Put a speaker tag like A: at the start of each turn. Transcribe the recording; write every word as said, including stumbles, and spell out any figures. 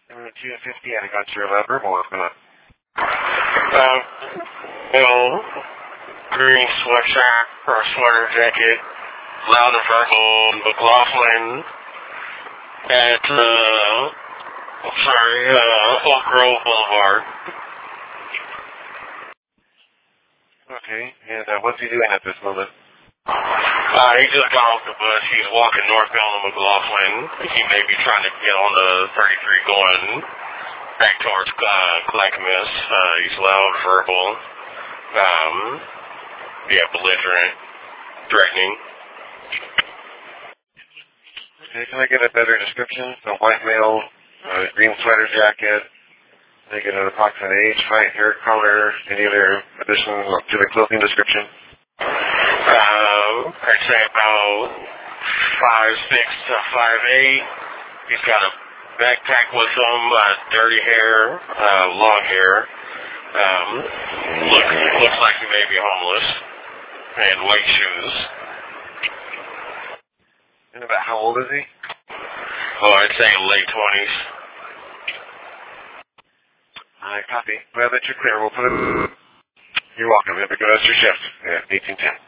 A: Uh, two fifty, I got your uh, verbal. What's going on?
B: Um, Bill, green sweatshirt or sweater jacket, loud and verbal, McLaughlin at, uh, sorry, uh, Oak Grove Boulevard.
A: Okay, and uh, what's he doing at this moment?
B: Uh, he just got off the bus. He's walking northbound on McLaughlin. He may be trying to get on the thirty-three going back towards uh, Clackamas. Uh, he's loud, verbal, um, yeah, belligerent, threatening.
A: Okay, can I get a better description? So white male, uh, green sweater jacket. Can I get an approximate age, height, hair color, any other addition to the clothing description?
B: Uh, I'd say about five six to five eight. He's got a backpack with him, uh, dirty hair, uh, long hair. Um, looks looks like he may be homeless, and white shoes.
A: And about how old is he?
B: Oh, I'd say late twenties.
A: I copy. Well, that you're clear. We'll put it. You're welcome. Have a good rest of your shift. Yeah, eighteen ten.